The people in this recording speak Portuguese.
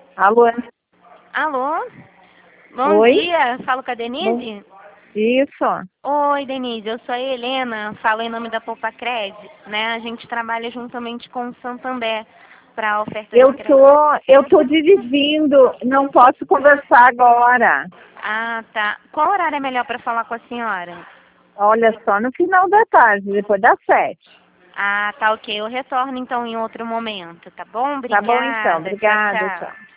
Alô? Alô? Bom Oi? dia, falo com a Denise? Isso. Oi, Denise, eu sou a Helena, falo em nome da Poupa-Cred, né? A gente trabalha juntamente com o Santander para oferta de Eu crédito. tô, eu tô dirigindo, não posso conversar agora. Ah, tá. Qual horário é melhor para falar com a senhora? Olha, só no final da tarde, depois das 7. Ah, tá ok. Eu retorno então em outro momento, tá bom? Tá bom então, Obrigada. Tchau, obrigada, tchau. tchau.